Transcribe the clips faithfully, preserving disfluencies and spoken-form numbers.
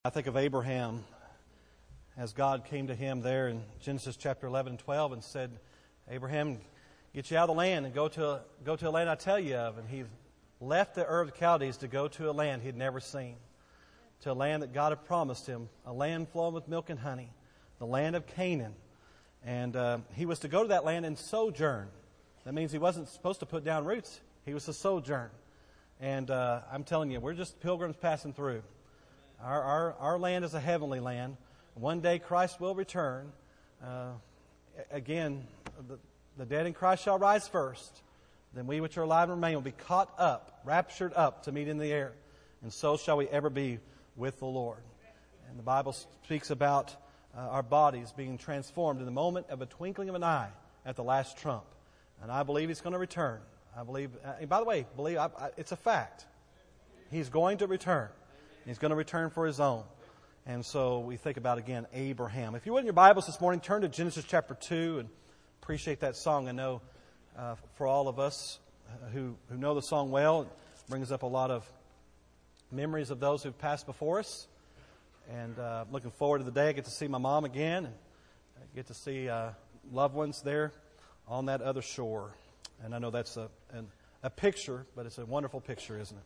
I think of Abraham as God came to him there in Genesis chapter eleven and twelve and said, Abraham, get you out of the land and go to a, go to a land I tell you of. And he left the Ur of the Chaldees to go to a land he'd never seen, to a land that God had promised him, a land flowing with milk and honey, the land of Canaan. And uh, he was to go to that land and sojourn. That means he wasn't supposed to put down roots. He was to sojourn. And uh, I'm telling you, we're just pilgrims passing through. Our, our, our land is a heavenly land. One day Christ will return. Uh, again, the, the dead in Christ shall rise first. Then we which are alive and remain will be caught up, raptured up to meet in the air. And so shall we ever be with the Lord. And the Bible speaks about uh, our bodies being transformed in the moment of a twinkling of an eye at the last trump. And I believe He's going to return. I believe, uh, and by the way, believe I, I, it's a fact. He's going to return. He's going to return for His own. And so we think about, again, Abraham. If you would in your Bibles this morning, turn to Genesis chapter two and appreciate that song. I know uh, for all of us who, who know the song well, it brings up a lot of memories of those who've passed before us. And uh, looking forward to the day I get to see my mom again and I get to see uh, loved ones there on that other shore. And I know that's a, an, a picture, but it's a wonderful picture, isn't it?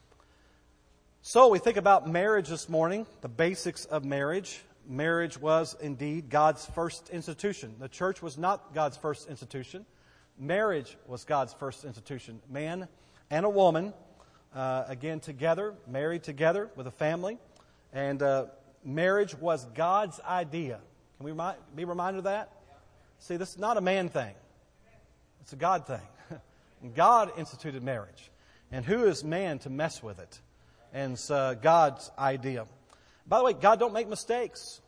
So we think about marriage this morning, the basics of marriage. Marriage was indeed God's first institution. The church was not God's first institution. Marriage was God's first institution. Man and a woman, uh, again together, married together with a family. And uh, marriage was God's idea. Can we remind, be reminded of that? See, this is not a man thing. It's a God thing. God instituted marriage. And who is man to mess with it? And it's uh, God's idea. By the way, God don't make mistakes.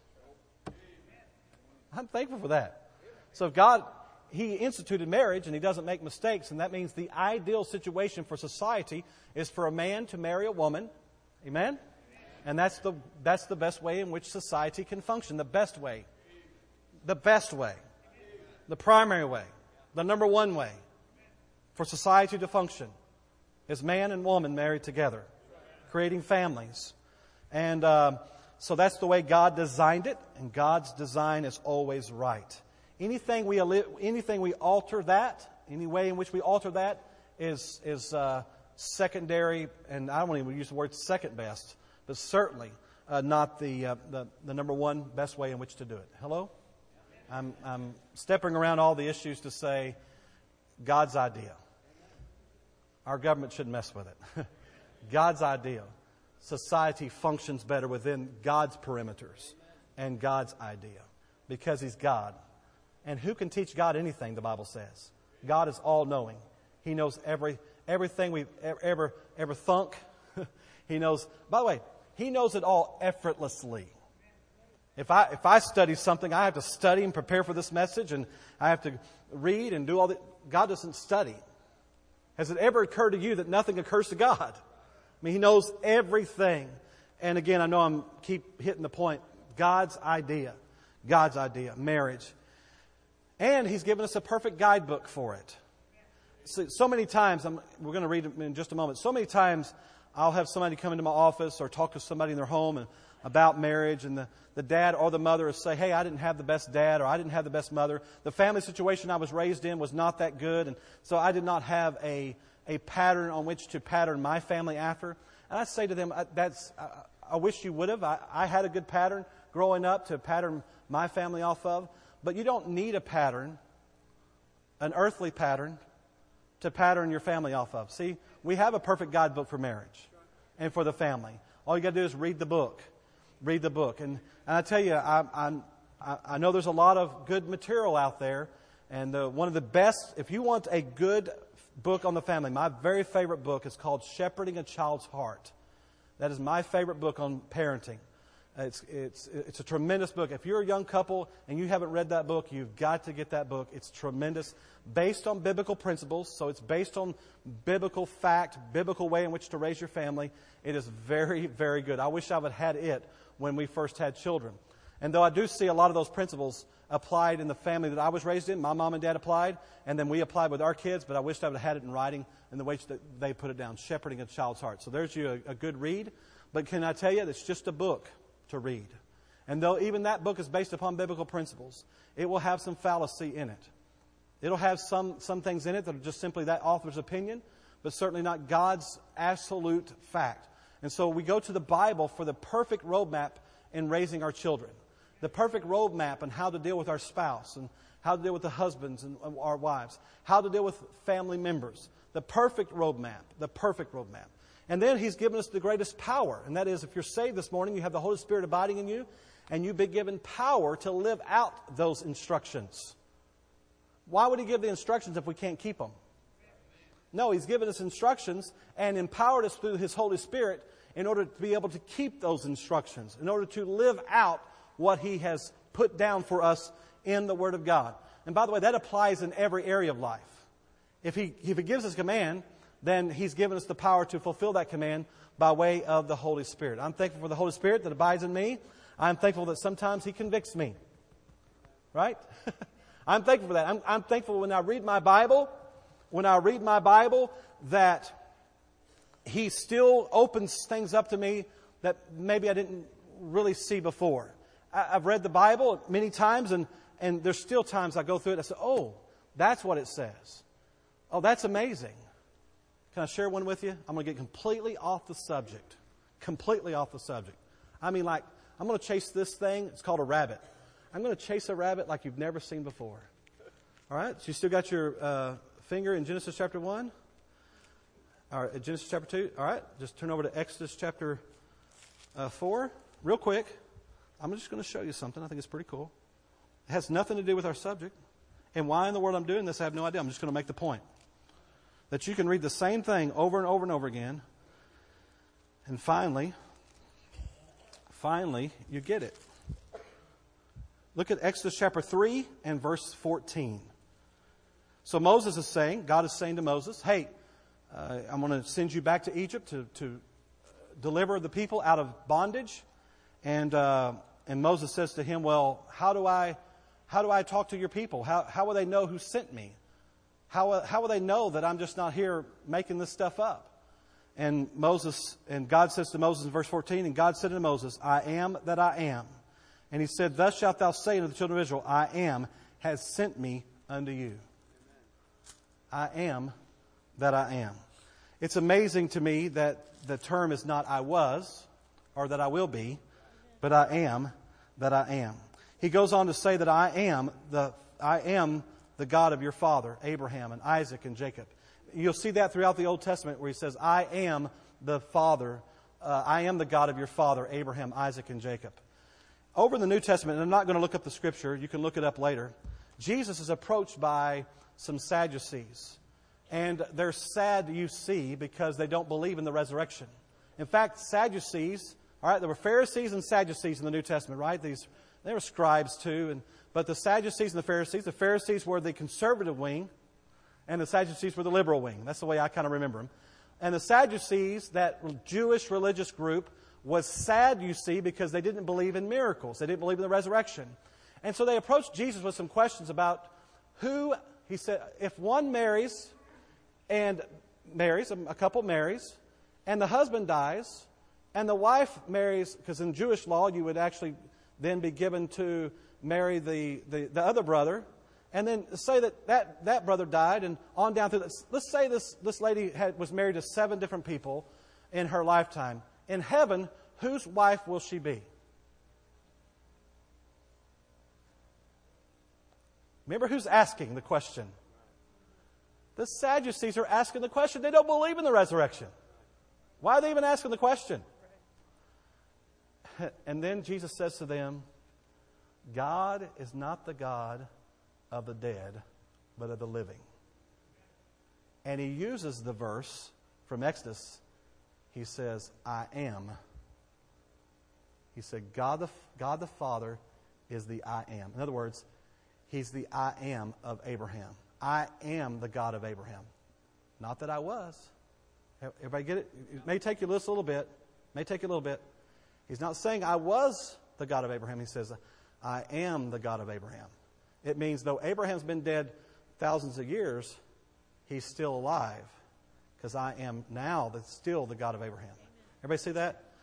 I'm thankful for that. So if God, He instituted marriage and He doesn't make mistakes, and that means the ideal situation for society is for a man to marry a woman. Amen? And that's the that's the best way in which society can function. The best way. The best way. The primary way. The number one way for society to function is man and woman married together, creating families. And uh, so that's the way God designed it, and God's design is always right. Anything we anything we alter that, any way in which we alter that is is uh, secondary, and I don't even use the word second best, but certainly uh, not the, uh, the the number one best way in which to do it. Hello? I'm I'm stepping around all the issues to say God's idea. Our government shouldn't mess with it. God's idea. Society functions better within God's perimeters and God's idea because He's God. And who can teach God anything, the Bible says? God is all-knowing. He knows every everything we've ever, ever thunk. He knows, by the way, He knows it all effortlessly. If I if I study something, I have to study and prepare for this message, and I have to read and do all that. God doesn't study. Has it ever occurred to you that nothing occurs to God? I mean, He knows everything. And again, I know I'm keep hitting the point. God's idea. God's idea. Marriage. And He's given us a perfect guidebook for it. So, so many times, I'm, we're going to read it in just a moment. So many times, I'll have somebody come into my office or talk to somebody in their home and about marriage, and the, the dad or the mother will say, hey, I didn't have the best dad, or I didn't have the best mother. The family situation I was raised in was not that good, and so I did not have a, a pattern on which to pattern my family after. And I say to them, that's, I, I wish you would have. I, I had a good pattern growing up to pattern my family off of, but you don't need a pattern, an earthly pattern, to pattern your family off of. See, we have a perfect guidebook for marriage and for the family. All you got to do is read the book. Read the book. And, and I tell you, I, I, I know there's a lot of good material out there. And the, one of the best, if you want a good book on the family, my very favorite book is called Shepherding a Child's Heart. That is my favorite book on parenting. It's, it's, it's a tremendous book. If you're a young couple and you haven't read that book, you've got to get that book. It's tremendous. Based on biblical principles, so it's based on biblical fact, biblical way in which to raise your family. It is very, very good. I wish I would have had it when we first had children. And though I do see a lot of those principles applied in the family that I was raised in, my mom and dad applied, and then we applied with our kids, but I wished I would have had it in writing in the way that they put it down, Shepherding a Child's Heart. So there's you a, a good read. But can I tell you, it's just a book. to read. And though even that book is based upon biblical principles, it will have some fallacy in it. It'll have some, some things in it that are just simply that author's opinion, but certainly not God's absolute fact. And so we go to the Bible for the perfect roadmap in raising our children. The perfect roadmap on how to deal with our spouse and how to deal with the husbands and our wives. How to deal with family members. The perfect roadmap. The perfect roadmap. And then He's given us the greatest power. And that is, if you're saved this morning, you have the Holy Spirit abiding in you, and you've been given power to live out those instructions. Why would He give the instructions if we can't keep them? No, He's given us instructions and empowered us through His Holy Spirit in order to be able to keep those instructions, in order to live out what He has put down for us in the Word of God. And by the way, that applies in every area of life. If He, if he gives us a command, then He's given us the power to fulfill that command by way of the Holy Spirit. I'm thankful for the Holy Spirit that abides in me. I'm thankful that sometimes He convicts me. Right? I'm thankful for that. I'm, I'm thankful when I read my Bible, when I read my Bible, that He still opens things up to me that maybe I didn't really see before. I, I've read the Bible many times, and, and there's still times I go through it and I say, oh, that's what it says. Oh, that's amazing. Can I share one with you? I'm going to get completely off the subject. Completely off the subject. I mean, like, I'm going to chase this thing. It's called a rabbit. I'm going to chase a rabbit like you've never seen before. All right? So you still got your uh, finger in Genesis chapter one? All right, Genesis chapter two. All right, just turn over to Exodus chapter uh, four. Real quick, I'm just going to show you something. I think it's pretty cool. It has nothing to do with our subject. And why in the world I'm doing this, I have no idea. I'm just going to make the point. That you can read the same thing over and over and over again. And finally, finally, you get it. Look at Exodus chapter three and verse fourteen. So Moses is saying, God is saying to Moses, hey, uh, I'm going to send you back to Egypt to, to deliver the people out of bondage. And uh, and Moses says to him, well, how do I how do I talk to your people? How how will they know who sent me? How how will they know that I'm just not here making this stuff up? And Moses and God says to Moses in verse fourteen, and God said to Moses, I am that I am. And He said, thus shalt thou say unto the children of Israel, I am has sent me unto you. I am that I am. It's amazing to me that the term is not I was or that I will be, but I am that I am. He goes on to say that I am the I am the God of your father, Abraham and Isaac and Jacob. You'll see that throughout the Old Testament where He says, I am the Father, uh, I am the God of your father, Abraham, Isaac, and Jacob. Over in the New Testament, and I'm not going to look up the scripture, you can look it up later, Jesus is approached by some Sadducees. And they're sad, you see, because they don't believe in the resurrection. In fact, Sadducees, all right, there were Pharisees and Sadducees in the New Testament, right? These, they were scribes too. And, but the Sadducees and the Pharisees, the Pharisees were the conservative wing, and the Sadducees were the liberal wing. That's the way I kind of remember them. And the Sadducees, that Jewish religious group, was sad, you see, because they didn't believe in miracles. They didn't believe in the resurrection. And so they approached Jesus with some questions about who, He said, if one marries and marries, a couple marries, and the husband dies, and the wife marries, because in Jewish law you would actually then be given to marry the, the, the other brother, and then say that, that that brother died, and on down through this. Let's say this, this lady had, was married to seven different people in her lifetime. In heaven, whose wife will she be? Remember who's asking the question. The Sadducees are asking the question. They don't believe in the resurrection. Why are they even asking the question? And then Jesus says to them, God is not the God of the dead, but of the living. And He uses the verse from Exodus. He says, I am. He said, God the, God the Father is the I am. In other words, He's the I am of Abraham. I am the God of Abraham. Not that I was. Everybody get it? It may take you just a little bit. It may take you a little bit. He's not saying I was the God of Abraham. He says, I am the God of Abraham. It means though Abraham's been dead thousands of years, he's still alive. Because I am now the, still the God of Abraham. Everybody see that?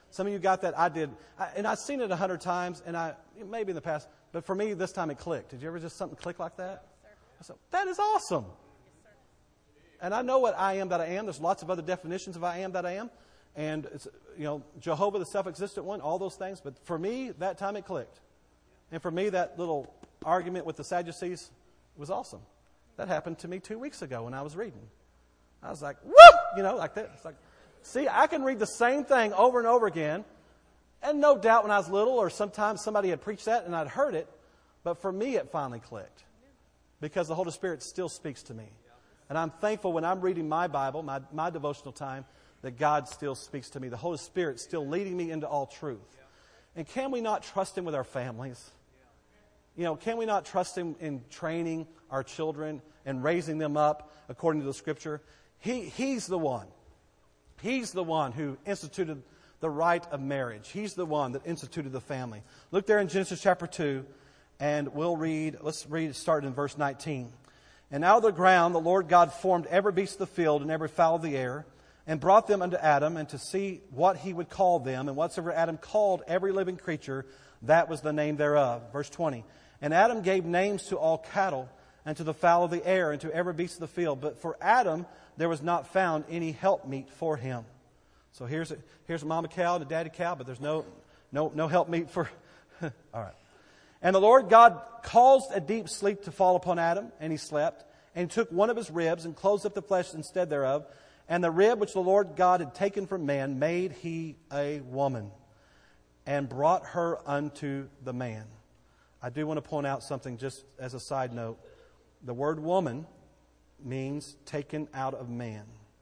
Some of you got that. I did. I, and I've seen it a hundred times, and I maybe in the past, but for me, this time it clicked. Did you ever just something click like that? I said, that is awesome. And I know what I am that I am. There's lots of other definitions of I am that I am. And, it's, you know, Jehovah, the self-existent one, all those things. But for me, that time it clicked. And for me, that little argument with the Sadducees was awesome. That happened to me two weeks ago when I was reading. I was like, whoop! You know, like that. It's like, see, I can read the same thing over and over again. And no doubt when I was little or sometimes somebody had preached that and I'd heard it. But for me, it finally clicked. Because the Holy Spirit still speaks to me. And I'm thankful when I'm reading my Bible, my, my devotional time, that God still speaks to me. The Holy Spirit still leading me into all truth. And can we not trust Him with our families? You know, can we not trust Him in training our children and raising them up according to the Scripture? He, he's the one. He's the one who instituted the rite of marriage. He's the one that instituted the family. Look there in Genesis chapter two, and we'll read, let's read, start in verse nineteen. And out of the ground the Lord God formed every beast of the field and every fowl of the air, and brought them unto Adam, and to see what he would call them. And whatsoever Adam called every living creature, that was the name thereof. Verse twenty. And Adam gave names to all cattle, and to the fowl of the air, and to every beast of the field. But for Adam there was not found any helpmeet for him. So here's a, here's a mama cow and a daddy cow, but there's no no no helpmeet for. All right. And the Lord God caused a deep sleep to fall upon Adam, and he slept, and took one of his ribs, and closed up the flesh instead thereof. And the rib which the Lord God had taken from man made he a woman, and brought her unto the man. I do want to point out something just as a side note. The word woman means taken out of man.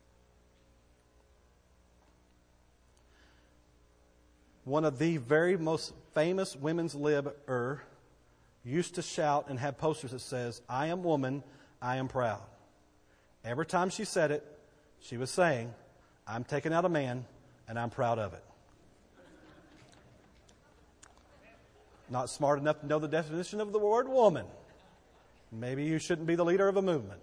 One of the very most famous women's lib-er used to shout and have posters that says, I am woman, I am proud. Every time she said it, she was saying, I'm taking out a man, and I'm proud of it. Not smart enough to know the definition of the word woman. Maybe you shouldn't be the leader of a movement.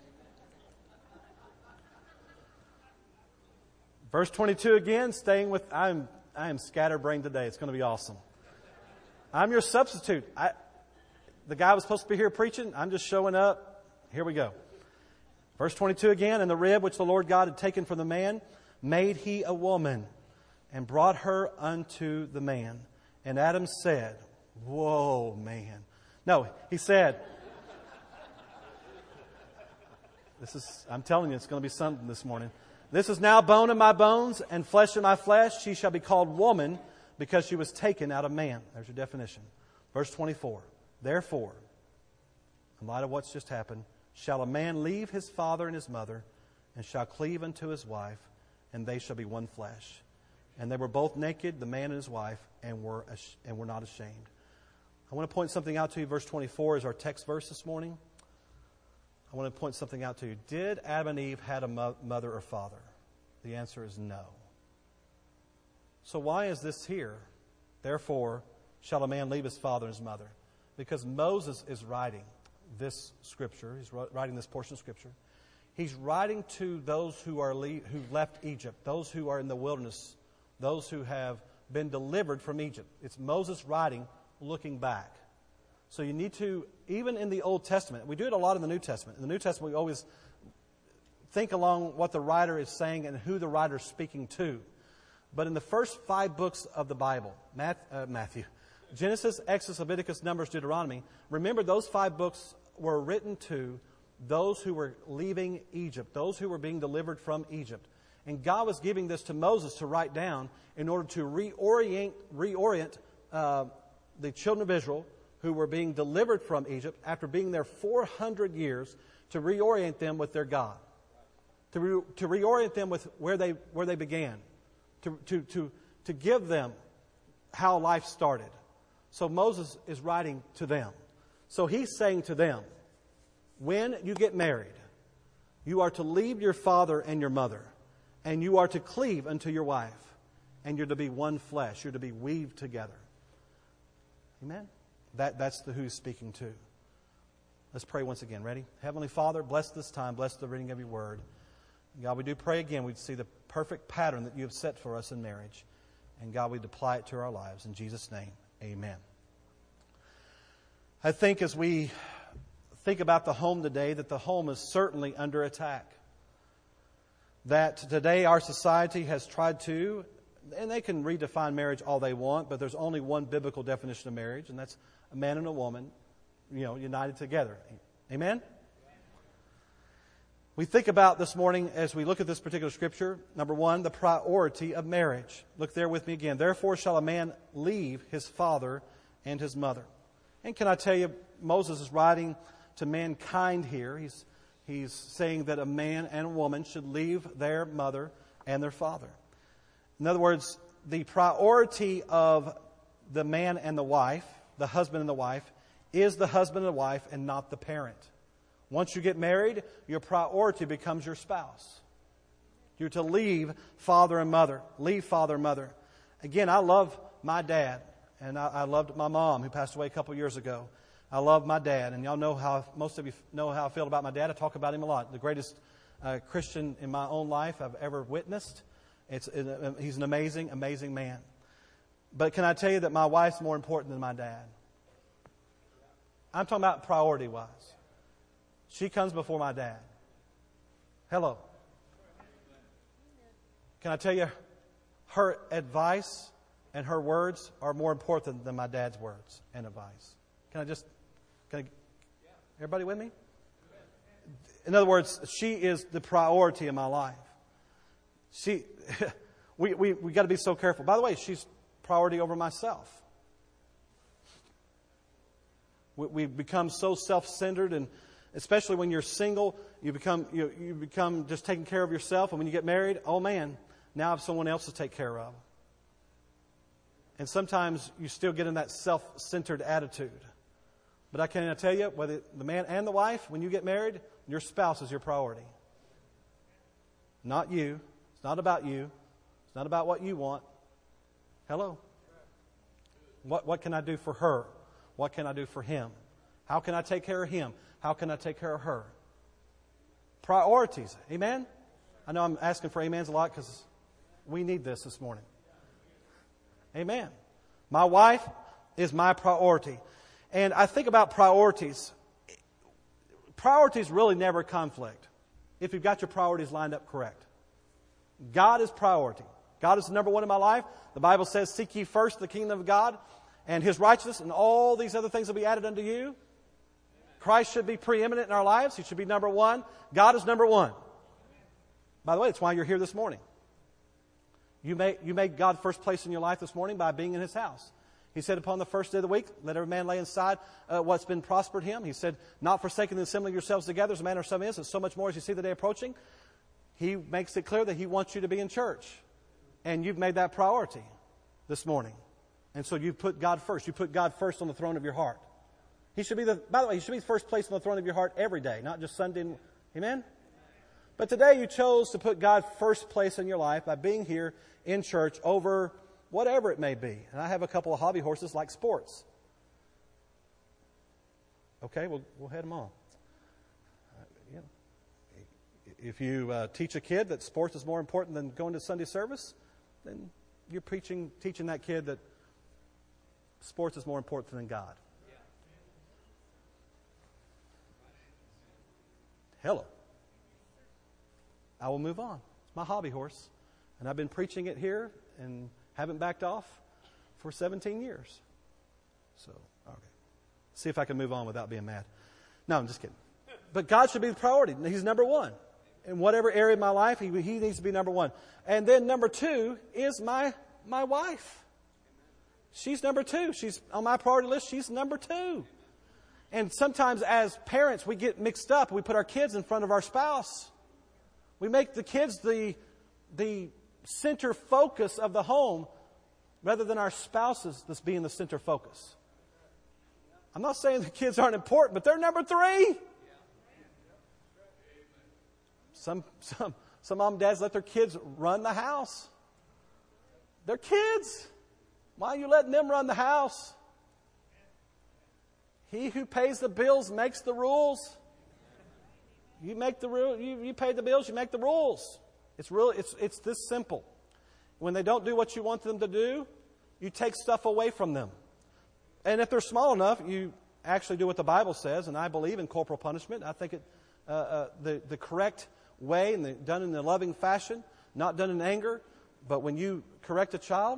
Verse twenty-two again, staying with, I'm I am scatterbrained today. It's going to be awesome. I'm your substitute. I, the guy was supposed to be here preaching. I'm just showing up. Here we go. Verse twenty-two again. And the rib which the Lord God had taken from the man, made he a woman, and brought her unto the man. And Adam said, whoa, man. No, he said, this is, I'm telling you, it's going to be something this morning. This is now bone of my bones and flesh of my flesh. She shall be called woman, because she was taken out of man. There's your definition. Verse twenty-four. Therefore, in light of what's just happened, shall a man leave his father and his mother, and shall cleave unto his wife, and they shall be one flesh. And they were both naked, the man and his wife, and were and were not ashamed. I want to point something out to you. Verse twenty-four is our text verse this morning. I want to point something out to you. Did Adam and Eve have a mo- mother or father? The answer is no. So why is this here? Therefore, shall a man leave his father and his mother? Because Moses is writing this scripture. He's writing this portion of scripture. He's writing to those who are le- who left Egypt, those who are in the wilderness, those who have been delivered from Egypt. It's Moses writing, looking back. So you need to, even in the Old Testament, we do it a lot in the New Testament. In the New Testament, we always think along what the writer is saying and who the writer is speaking to. But in the first five books of the Bible, Matthew, Genesis, Exodus, Leviticus, Numbers, Deuteronomy, remember those five books were written to those who were leaving Egypt, those who were being delivered from Egypt. And God was giving this to Moses to write down in order to reorient, reorient uh, the children of Israel who were being delivered from Egypt after being there four hundred years, to reorient them with their God, to re, to reorient them with where they where they began, to to to to give them how life started. So Moses is writing to them. So he's saying to them, when you get married, you are to leave your father and your mother, and you are to cleave unto your wife, and you're to be one flesh. You're to be weaved together. Amen? That, that's the who he's speaking to. Let's pray once again. Ready? Heavenly Father, bless this time. Bless the reading of your word. God, we do pray again we'd see the perfect pattern that you have set for us in marriage. And God, we'd apply it to our lives. In Jesus' name, amen. I think as we think about the home today, that the home is certainly under attack. That today our society has tried to, and they can redefine marriage all they want, but there's only one biblical definition of marriage, and that's a man and a woman, you know, united together. Amen? We think about this morning as we look at this particular scripture, number one, the priority of marriage. Look there with me again. Therefore shall a man leave his father and his mother. And can I tell you, Moses is writing to mankind here. He's, he's saying that a man and a woman should leave their mother and their father. In other words, the priority of the man and the wife, the husband and the wife, is the husband and the wife and not the parent. Once you get married, your priority becomes your spouse. You're to leave father and mother. Leave father and mother. Again, I love my dad, and I, I loved my mom, who passed away a couple years ago. I love my dad, and y'all know how, most of you know how I feel about my dad. I talk about him a lot. The greatest uh, Christian in my own life I've ever witnessed. It's, it, he's an amazing, amazing man. But can I tell you that my wife's more important than my dad? I'm talking about priority-wise. She comes before my dad. Hello. Can I tell you, her advice and her words are more important than my dad's words and advice. Can I just, can I, everybody with me? In other words, she is the priority in my life. She, we, we, we got to be so careful. By the way, she's priority over myself. We, we become so self-centered, and especially when you're single, you become you, you become just taking care of yourself. And when you get married, oh man, now I have someone else to take care of. And sometimes you still get in that self-centered attitude. But I can tell you, whether the man and the wife, when you get married, your spouse is your priority. Not you. It's not about you. It's not about what you want. Hello. What, what can I do for her? What can I do for him? How can I take care of him? How can I take care of her? Priorities. Amen? I know I'm asking for amens a lot because we need this this morning. Amen. My wife is my priority. And I think about priorities. Priorities really never conflict if you've got your priorities lined up correct. God is priority. God is the number one in my life. The Bible says, seek ye first the kingdom of God and His righteousness, and all these other things will be added unto you. Christ should be preeminent in our lives. He should be number one. God is number one. By the way, that's why you're here this morning. You made, you made God first place in your life this morning by being in His house. He said, upon the first day of the week, let every man lay inside uh, what's been prospered him. He said, not forsaking the assembling yourselves together as a manner of some is, and so much more as you see the day approaching. He makes it clear that He wants you to be in church. And you've made that priority this morning. And so you put God first. You put God first on the throne of your heart. He should be the, by the way, He should be the first place on the throne of your heart every day, not just Sunday. Amen? But today you chose to put God first place in your life by being here in church over whatever it may be. And I have a couple of hobby horses like sports. Okay, we'll, we'll head them on. Uh, yeah. If you uh, teach a kid that sports is more important than going to Sunday service, then you're preaching, teaching that kid that sports is more important than God. Hello. I will move on. It's my hobby horse. And I've been preaching it here and haven't backed off for seventeen years. So, okay. See if I can move on without being mad. No, I'm just kidding. But God should be the priority. He's number one. In whatever area of my life, he, he needs to be number one. And then number two is my, my wife. She's number two. She's on my priority list. She's number two. And sometimes as parents, we get mixed up. We put our kids in front of our spouse. We make the kids the, the center focus of the home rather than our spouses that's being the center focus. I'm not saying the kids aren't important, but they're number three. Some, some, some mom and dads let their kids run the house. They're kids. Why are you letting them run the house? He who pays the bills makes the rules. You make the rule. You, you pay the bills. You make the rules. It's really it's it's this simple. when they don't do what you want them to do, you take stuff away from them. And if they're small enough, you actually do what the Bible says, and I believe in corporal punishment. I think it uh, uh, the, the correct way, and the, done in a loving fashion, not done in anger. But when you correct a child,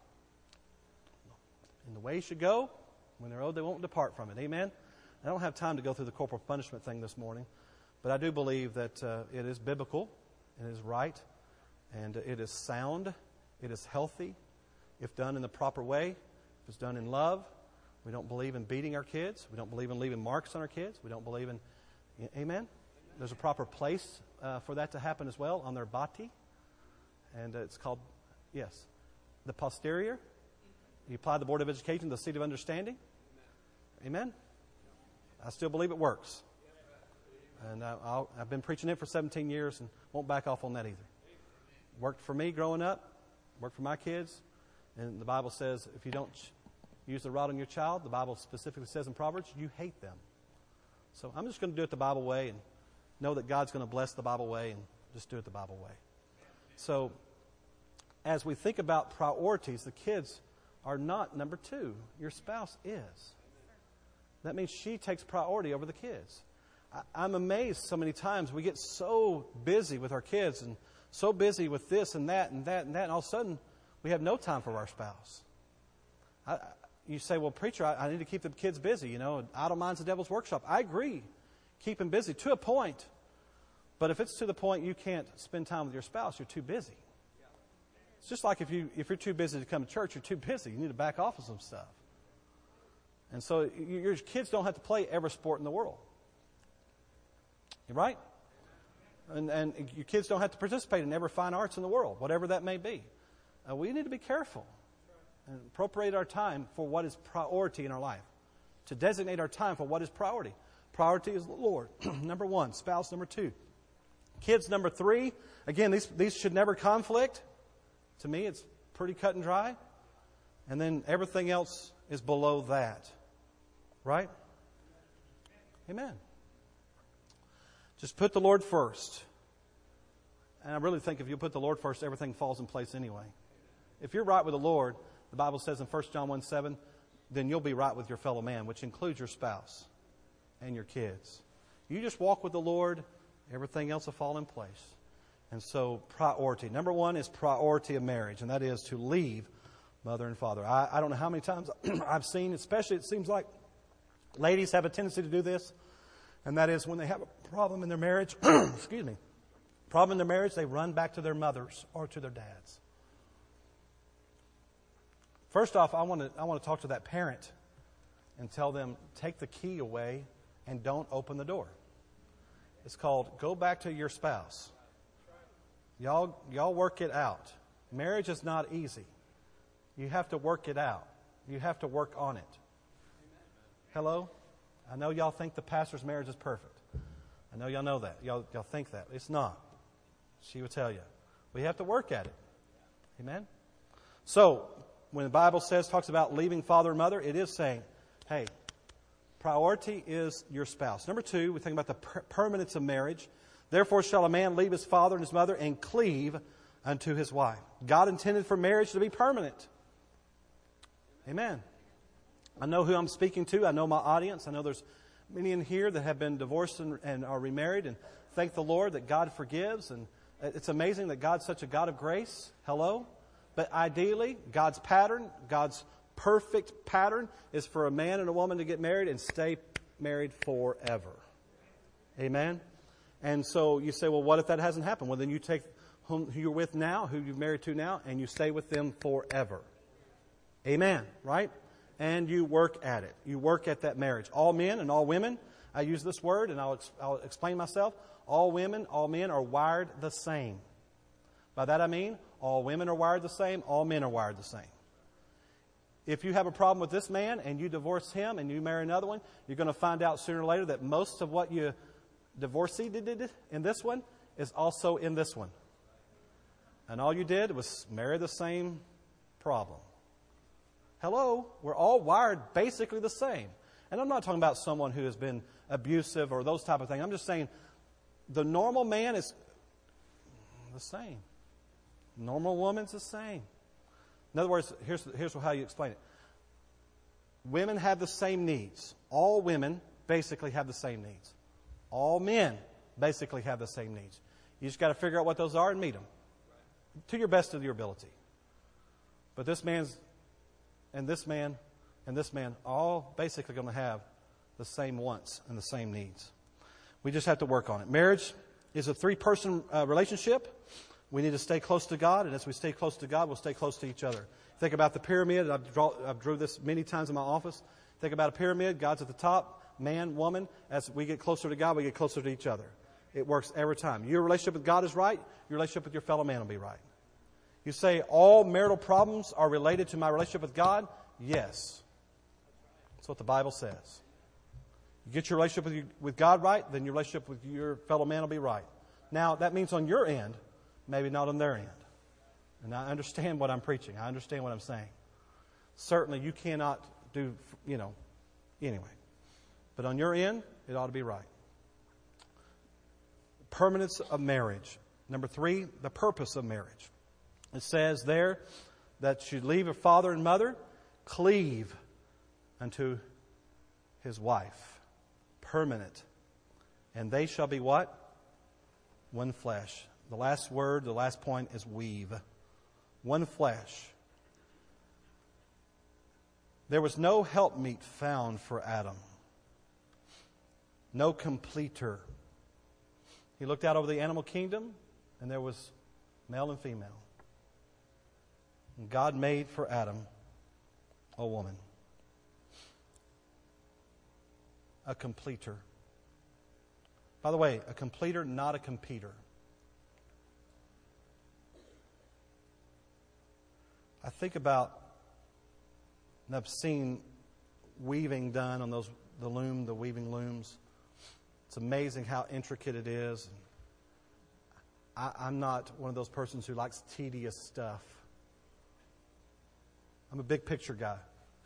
in the way you should go, when they're old, they won't depart from it. Amen? I don't have time to go through the corporal punishment thing this morning, but I do believe that uh, it is biblical, it is right, and it is sound, it is healthy, if done in the proper way, if it's done in love. We don't believe in beating our kids. We don't believe in leaving marks on our kids. We don't believe in, amen? There's a proper place uh, for that to happen as well, on their bati. And uh, it's called, yes, the posterior. You apply the Board of Education, the seat of understanding. Amen? I still believe it works. And uh, I'll, I've been preaching it for seventeen years and won't back off on that either. Worked for me growing up. Worked for my kids. And the Bible says if you don't use the rod on your child, the Bible specifically says in Proverbs, you hate them. So I'm just going to do it the Bible way and know that God's going to bless the Bible way and just do it the Bible way. So as we think about priorities, the kids are not number two. Your spouse is. That means she takes priority over the kids. I, I'm amazed so many times we get so busy with our kids and so busy with this and that and that and that, and all of a sudden we have no time for our spouse. I, you say, well, preacher, I, I need to keep the kids busy. You know, idle mind's the devil's workshop. I agree. Keep them busy to a point. But if it's to the point you can't spend time with your spouse, you're too busy. It's just like if, you, if you're too busy to come to church, you're too busy. You need to back off of some stuff. And so your kids don't have to play every sport in the world. Right? And, and your kids don't have to participate in every fine arts in the world, whatever that may be. Uh, we need to be careful and appropriate our time for what is priority in our life. To designate our time for what is priority. Priority is the Lord. Number one. Spouse number two. Kids number three. Again, these, these should never conflict. To me, it's pretty cut and dry. And then everything else is below that. Right? Amen. Just put the Lord first. And I really think if you put the Lord first, everything falls in place anyway. If you're right with the Lord, the Bible says in First John one seven, then you'll be right with your fellow man, which includes your spouse and your kids. You just walk with the Lord, everything else will fall in place. And so priority. Number one is priority of marriage, and that is to leave mother and father. I, I don't know how many times I've seen, especially it seems like ladies have a tendency to do this, and that is when they have a problem in their marriage, excuse me, problem in their marriage, they run back to their mothers or to their dads. First off, I want to I want to talk to that parent and tell them, take the key away and don't open the door. It's called go back to your spouse. Y'all, y'all work it out. Marriage is not easy. You have to work it out. You have to work on it. Hello? I know y'all think the pastor's marriage is perfect. I know y'all know that. Y'all, y'all think that. It's not. She will tell you. We have to work at it. Amen? So, when the Bible says, talks about leaving father and mother, it is saying, hey, priority is your spouse. Number two, we think about the per- permanence of marriage. Therefore shall a man leave his father and his mother and cleave unto his wife. God intended for marriage to be permanent. Amen. I know who I'm speaking to. I know my audience. I know there's many in here that have been divorced and, and are remarried. And thank the Lord that God forgives. And it's amazing that God's such a God of grace. Hello? But ideally, God's pattern, God's perfect pattern is for a man and a woman to get married and stay married forever. Amen? And so you say, well, what if that hasn't happened? Well, then you take whom you're with now, who you're married to now, and you stay with them forever. Amen, right? And you work at it. You work at that marriage. All men and all women, I use this word and I'll, ex- I'll explain myself. All women, all men are wired the same. By that I mean, all women are wired the same, all men are wired the same. If you have a problem with this man and you divorce him and you marry another one, you're going to find out sooner or later that most of what you divorcee did in this one is also in this one. And all you did was marry the same problem. Hello, we're all wired basically the same. And I'm not talking about someone who has been abusive or those type of things. I'm just saying the normal man is the same. Normal woman's the same. In other words, here's, here's how you explain it. Women have the same needs. All women basically have the same needs. All men basically have the same needs. You just got to figure out what those are and meet them to your best of your ability. But this man's and this man and this man all basically going to have the same wants and the same needs. We just have to work on it. Marriage is a three-person uh, relationship. We need to stay close to God, and as we stay close to God, we'll stay close to each other. Think about the pyramid. I've, draw, I've drew this many times in my office. Think about a pyramid. God's at the top, man, woman. As we get closer to God, we get closer to each other. It works every time. Your relationship with God is right. Your relationship with your fellow man will be right. You say all marital problems are related to my relationship with God? Yes. That's what the Bible says. You get your relationship with, you, with God right, then your relationship with your fellow man will be right. Now, that means on your end, maybe not on their end. And I understand what I'm preaching. I understand what I'm saying. Certainly, you cannot do, you know, anyway. But on your end, it ought to be right. Permanence of marriage. Number three, the purpose of marriage. It says there that you leave your father and mother, cleave unto his wife. Permanent. And they shall be what? One flesh. The last word, the last point is weave. One flesh. There was no helpmeet found for Adam. No completer. He looked out over the animal kingdom, and there was male and female. And God made for Adam a woman. A completer. By the way, a completer, not a competer. I think about, and I've seen weaving done on those, the loom, the weaving looms. It's amazing how intricate it is. I, I'm not one of those persons who likes tedious stuff. I'm a big picture guy.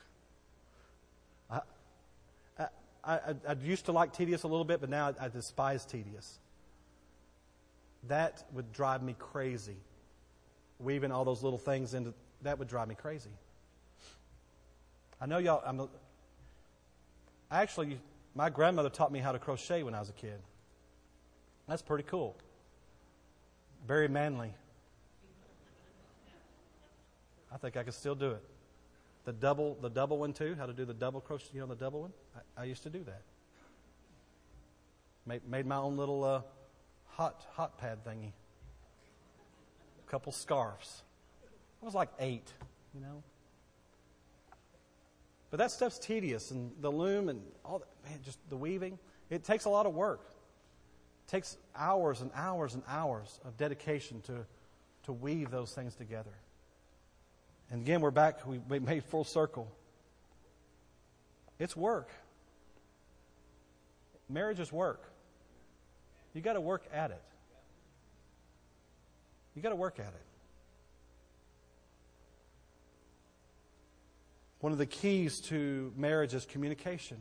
I, I, I, I used to like tedious a little bit, but now I, I despise tedious. That would drive me crazy. Weaving all those little things into, that would drive me crazy. I know y'all, I'm a, actually, my grandmother taught me how to crochet when I was a kid. That's pretty cool. Very manly. I think I could still do it. The double, the double one too. How to do the double crochet? You know the double one. I, I used to do that. Made, made my own little uh, hot hot pad thingy. A couple scarves. I was like eight, you know. But that stuff's tedious, and the loom and all that, man, just the weaving. It takes a lot of work. It takes hours and hours and hours of dedication to to weave those things together. And again, we're back, we, we made full circle. It's work. Marriage is work. You got to work at it. You got to work at it. One of the keys to marriage is communication.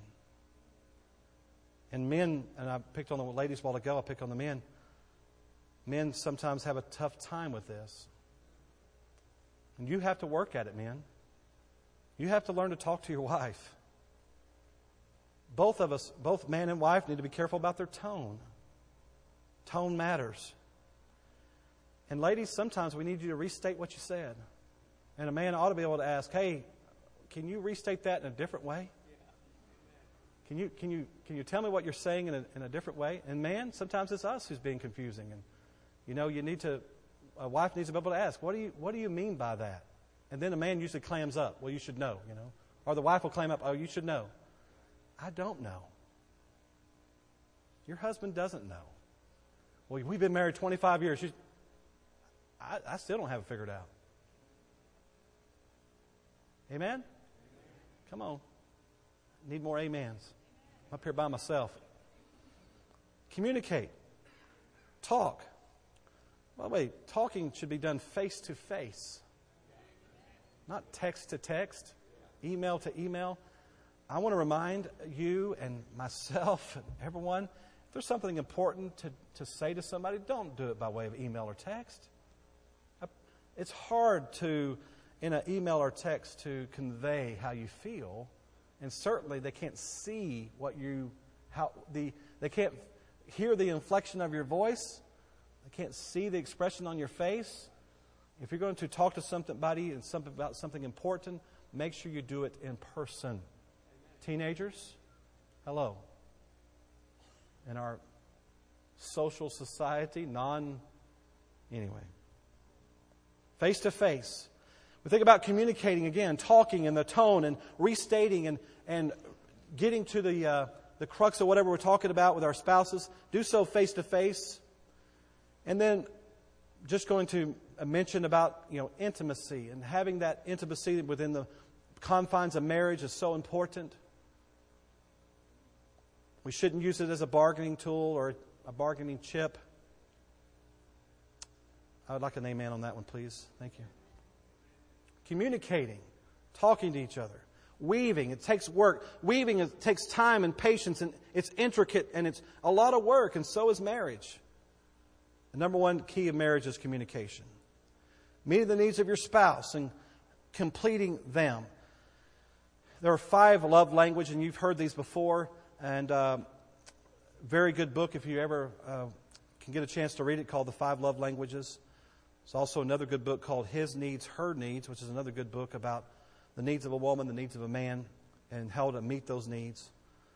And men, and I picked on the ladies a while ago, I picked on the men. Men sometimes have a tough time with this. And you have to work at it, man. You have to learn to talk to your wife. Both of us, both man and wife, need to be careful about their tone. Tone matters. And ladies, sometimes we need you to restate what you said. And a man ought to be able to ask, hey, can you restate that in a different way? Can you can you can you tell me what you're saying in a, in a different way? And man, sometimes it's us who's being confusing. And you know, you need to. A wife needs to be able to ask, "What do you what do you mean by that?" And then a man usually clams up. Well, you should know, you know, or the wife will clam up. Oh, you should know. I don't know. Your husband doesn't know. Well, we've been married twenty-five years. You, I, I still don't have it figured out. Amen? Come on. Need more amens. I'm up here by myself. Communicate. Talk. By the way, talking should be done face to face. Not text to text, email to email. I want to remind you and myself and everyone, if there's something important to, to say to somebody, don't do it by way of email or text. it's hard to, in an email or text, to convey how you feel. And certainly they can't see what you, how the, they can't hear the inflection of your voice. They can't see the expression on your face. If you're going to talk to somebody and something about something important, make sure you do it in person. Teenagers, hello. In our social society, non, anyway. Face to face. We think about communicating again, talking in the tone and restating and, and getting to the, uh, the crux of whatever we're talking about with our spouses. Do so face to face. And then just going to mention about, you know, intimacy, and having that intimacy within the confines of marriage is so important. We shouldn't use it as a bargaining tool or a bargaining chip. I would like an amen on that one, please. Thank you. Communicating, talking to each other, weaving. It takes work. Weaving, it takes time and patience, and it's intricate, and it's a lot of work, and so is marriage. The number one key of marriage is communication. Meeting the needs of your spouse and completing them. There are five love languages, and you've heard these before, and uh, very good book if you ever uh, can get a chance to read it, called The Five Love Languages. There's also another good book called His Needs, Her Needs, which is another good book about the needs of a woman, the needs of a man, and how to meet those needs.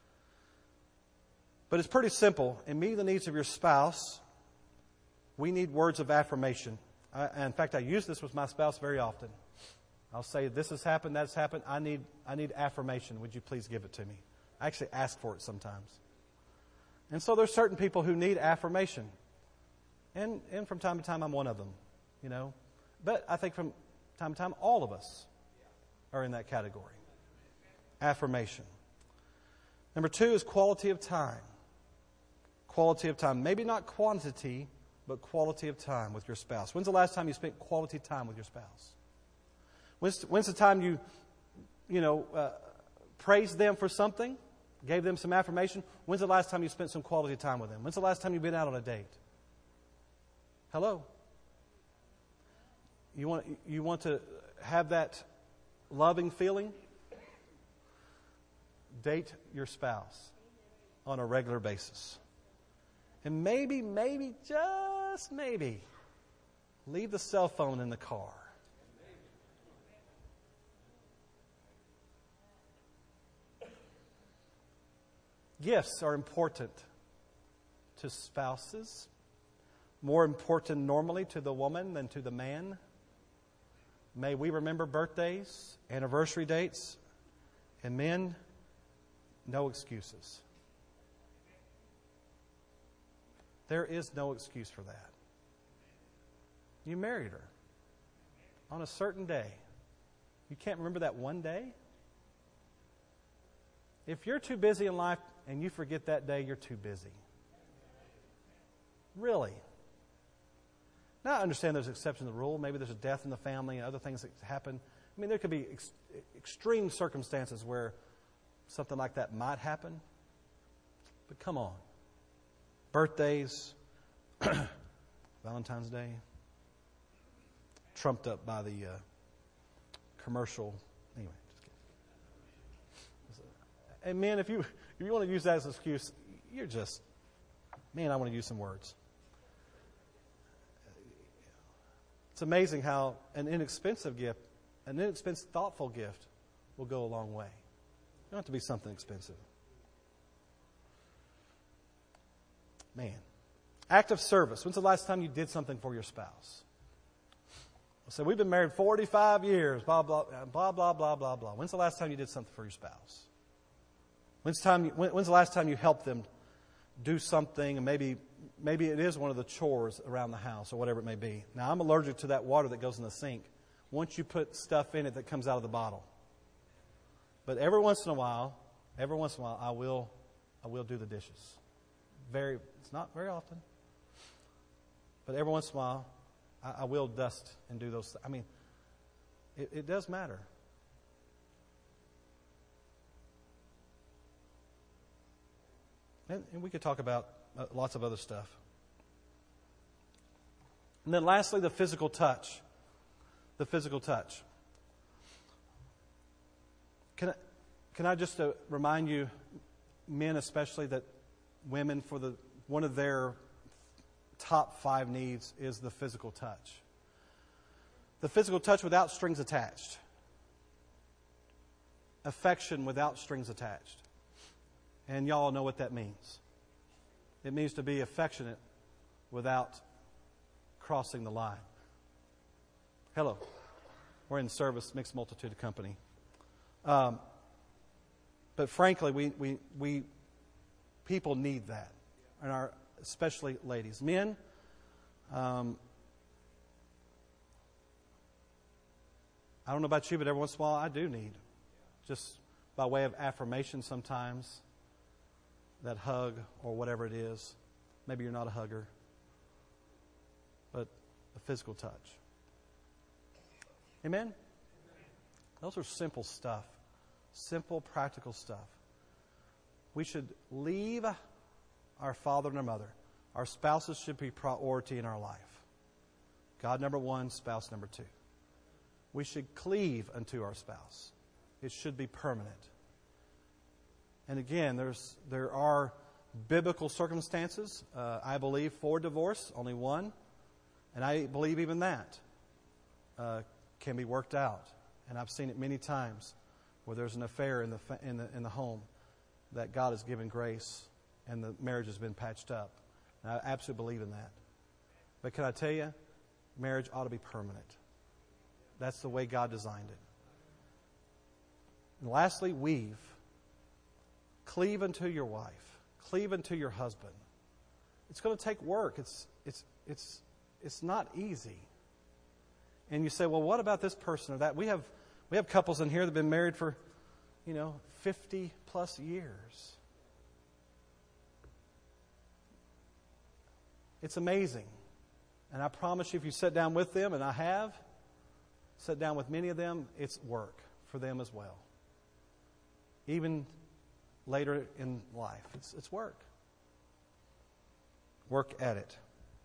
But it's pretty simple. In meeting the needs of your spouse, we need words of affirmation. I, and in fact, I use this with my spouse very often. I'll say, this has happened, that's happened. I need, I need affirmation. Would you please give it to me? I actually ask for it sometimes. And so there's certain people who need affirmation. And, and from time to time, I'm one of them. You know, but I think from time to time, all of us are in that category. Affirmation. Number two is quality of time. Quality of time. Maybe not quantity, but quality of time with your spouse. When's the last time you spent quality time with your spouse? When's, when's the time you, you know, uh, praised them for something, gave them some affirmation? When's the last time you spent some quality time with them? When's the last time you've been out on a date? Hello? You want, you want to have that loving feeling? Date your spouse on a regular basis. And maybe, maybe, just maybe, leave the cell phone in the car. Gifts are important to spouses, more important normally to the woman than to the man. May we remember birthdays, anniversary dates, and men, no excuses. There is no excuse for that. You married her on a certain day. You can't remember that one day? If you're too busy in life and you forget that day, you're too busy. Really. Now, I understand there's an exception to the rule. Maybe there's a death in the family and other things that happen. I mean, there could be ex- extreme circumstances where something like that might happen. But come on. Birthdays, Valentine's Day, trumped up by the uh, commercial. Anyway, just kidding. And men, if you, if you want to use that as an excuse, you're just, man, I want to use some words. It's amazing how an inexpensive gift, an inexpensive, thoughtful gift will go a long way. You don't have to be something expensive. Man. Act of service. When's the last time you did something for your spouse? So we've been married forty-five years, blah, blah, blah, blah, blah, blah, blah. When's the last time you did something for your spouse? When's, time you, when, when's the last time you helped them do something, and maybe maybe it is one of the chores around the house or whatever it may be. Now, I'm allergic to that water that goes in the sink once you put stuff in it that comes out of the bottle. But every once in a while, every once in a while, I will, I will do the dishes. Very, it's not very often, but every once in a while, I, I will dust and do those. I mean, it, it does matter. And, and we could talk about uh, lots of other stuff. And then lastly, the physical touch. the physical touch. Can I, can I just uh, remind you, men especially, that women, for the one of their top five needs is the physical touch. The physical touch without strings attached. Affection without strings attached. And y'all know what that means. It means to be affectionate without crossing the line. Hello. We're in service, mixed multitude of company. Um, but frankly, we, we, we people need that. And our, especially ladies. Men, um, I don't know about you, but every once in a while I do need, just by way of affirmation sometimes, that hug or whatever it is. Maybe you're not a hugger, but a physical touch. Amen? Those are simple stuff. Simple, practical stuff. We should leave our father and our mother. Our spouses should be priority in our life. God number one, spouse number two. We should cleave unto our spouse. It should be permanent. And again, there's there are biblical circumstances, uh, I believe, for divorce, only one. And I believe even that uh, can be worked out. And I've seen it many times where there's an affair in the in the in the home that God has given grace and the marriage has been patched up. And I absolutely believe in that. But can I tell you, marriage ought to be permanent. That's the way God designed it. And lastly, weave. Cleave unto your wife. Cleave unto your husband. It's going to take work. It's it's it's it's not easy. And you say, well, what about this person or that? We have we have couples in here that have been married for, you know, fifty plus years. It's amazing. And I promise you, if you sit down with them, and I have, sat down with many of them, it's work for them as well. Even later in life, it's, it's work. Work at it.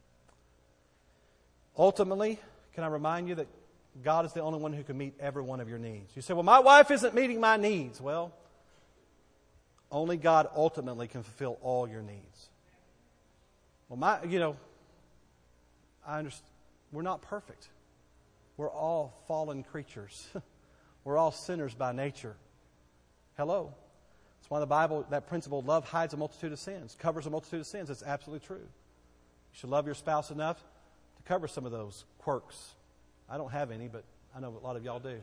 Ultimately, can I remind you that God is the only one who can meet every one of your needs. You say, well, my wife isn't meeting my needs. Well, only God ultimately can fulfill all your needs. Well, my, you know, I understand. We're not perfect. We're all fallen creatures. We're all sinners by nature. Hello. That's why the Bible, that principle, love hides a multitude of sins, covers a multitude of sins. It's absolutely true. You should love your spouse enough to cover some of those quirks. I don't have any, but I know a lot of y'all do.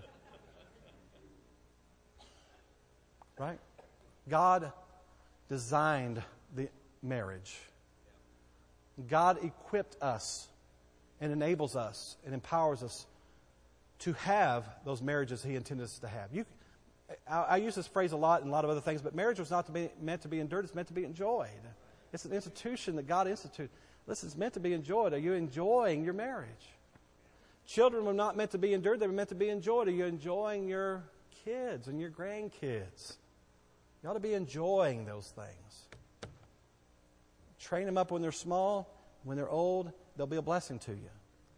Right? God designed the marriage. God equipped us and enables us and empowers us to have those marriages He intended us to have. You, I, I use this phrase a lot in a lot of other things, but marriage was not to be, meant to be endured. It's meant to be enjoyed. It's an institution that God instituted. Listen, it's meant to be enjoyed. Are you enjoying your marriage? Children were not meant to be endured. They were meant to be enjoyed. Are you enjoying your kids and your grandkids? You ought to be enjoying those things. Train them up when they're small. When they're old, they'll be a blessing to you.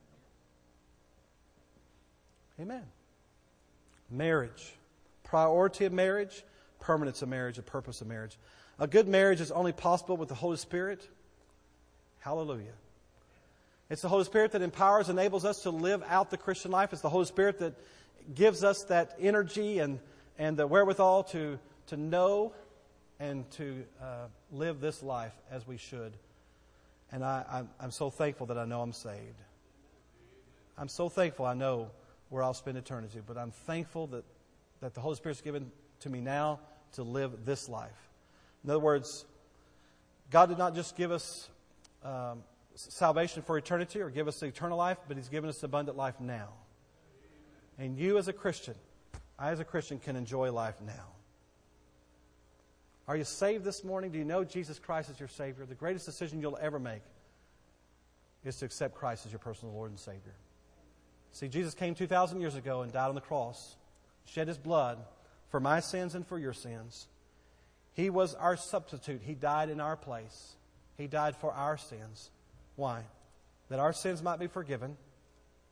Amen. Marriage. Priority of marriage, permanence of marriage, the purpose of marriage. A good marriage is only possible with the Holy Spirit. Hallelujah. It's the Holy Spirit that empowers, enables us to live out the Christian life. It's the Holy Spirit that gives us that energy and, and the wherewithal to, to know and to uh, live this life as we should. And I, I'm, I'm so thankful that I know I'm saved. I'm so thankful I know where I'll spend eternity. But I'm thankful that, that the Holy Spirit's given to me now to live this life. In other words, God did not just give us um, salvation for eternity or give us the eternal life, but He's given us abundant life now. And you as a Christian, I as a Christian can enjoy life now. Are you saved this morning? Do you know Jesus Christ as your Savior? The greatest decision you'll ever make is to accept Christ as your personal Lord and Savior. See, Jesus came two thousand years ago and died on the cross, shed His blood for my sins and for your sins. He was our substitute. He died in our place. He died for our sins. Why? That our sins might be forgiven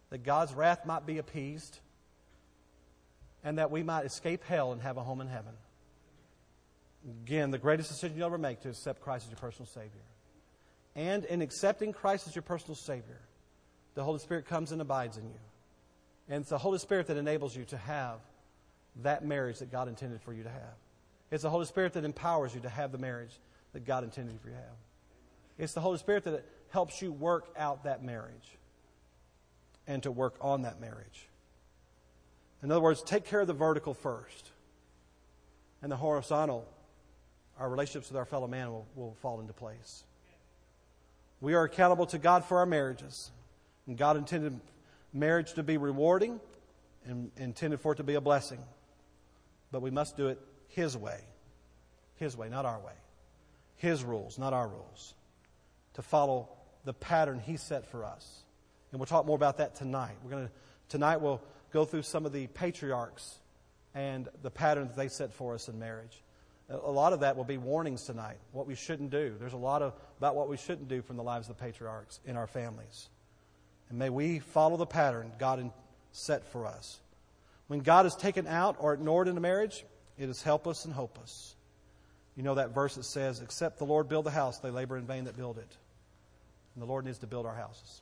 that God's wrath might be appeased, and that we might escape hell and have a home in heaven. Again, the greatest decision you'll ever make to accept Christ as your personal Savior. And in accepting Christ as your personal Savior, the Holy Spirit comes and abides in you. And it's the Holy Spirit that enables you to have that marriage that God intended for you to have. It's the Holy Spirit that empowers you to have the marriage that God intended for you to have. It's the Holy Spirit that helps you work out that marriage and to work on that marriage. In other words, take care of the vertical first. And the horizontal, our relationships with our fellow man, will, will fall into place. We are accountable to God for our marriages. And God intended marriage to be rewarding and intended for it to be a blessing. But we must do it His way. His way, not our way. His rules, not our rules. To follow the pattern He set for us. And we'll talk more about that tonight. We're going to tonight we'll go through some of the patriarchs and the patterns they set for us in marriage. A lot of that will be warnings tonight, what we shouldn't do. There's a lot of, about what we shouldn't do from the lives of the patriarchs in our families. And may we follow the pattern God set for us. When God is taken out or ignored in a marriage, it is helpless and hopeless. You know that verse that says, except the Lord build the house, they labor in vain that build it. And the Lord needs to build our houses.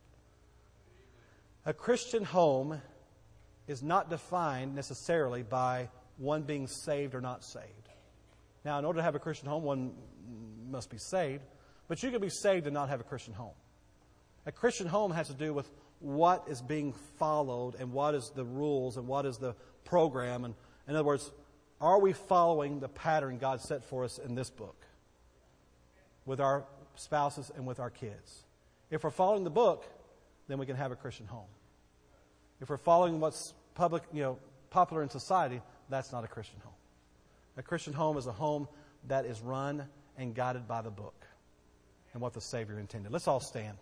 A Christian home is not defined necessarily by one being saved or not saved. Now, in order to have a Christian home, one must be saved. But you can be saved and not have a Christian home. A Christian home has to do with what is being followed and what is the rules and what is the program. And in other words, are we following the pattern God set for us in this book with our spouses and with our kids? If we're following the book, then we can have a Christian home. If we're following what's public, you know, popular in society, that's not a Christian home. A Christian home is a home that is run and guided by the book and what the Savior intended. Let's all stand.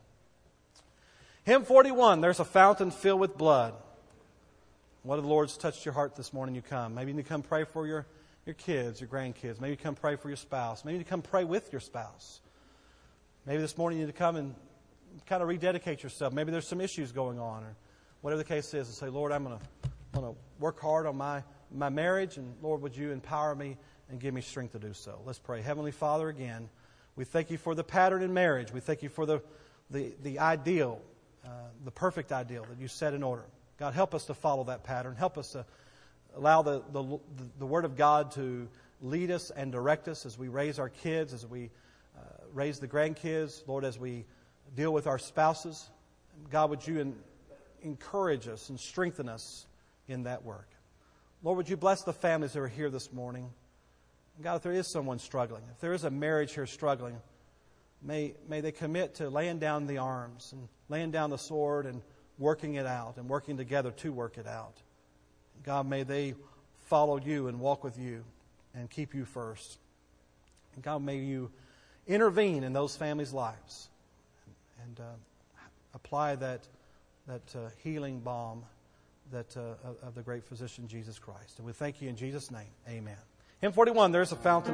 Hymn forty-one, there's a fountain filled with blood. What if the Lord's touched your heart this morning? You come. Maybe you need to come pray for your, your kids, your grandkids. Maybe you come pray for your spouse. Maybe you need to come pray with your spouse. Maybe this morning you need to come and kind of rededicate yourself. Maybe there's some issues going on, or whatever the case is, and say, Lord, I'm going to I'm going to work hard on my, my marriage, and Lord, would you empower me and give me strength to do so? Let's pray. Heavenly Father, again, we thank you for the pattern in marriage. We thank you for the, the, the ideal, uh, the perfect ideal that you set in order. God, help us to follow that pattern. Help us to allow the, the, the Word of God to lead us and direct us as we raise our kids, as we uh, raise the grandkids. Lord, as we deal with our spouses. God, would you in, encourage us and strengthen us in that work. Lord, would you bless the families that are here this morning. God, if there is someone struggling, if there is a marriage here struggling, may, may they commit to laying down the arms and laying down the sword and working it out and working together to work it out. God, may they follow you and walk with you and keep you first. And God, may you intervene in those families' lives and uh, apply that that uh, healing balm that uh, of the great physician Jesus Christ. And we thank you in Jesus' name. Amen. Hymn forty-one, there's a fountain.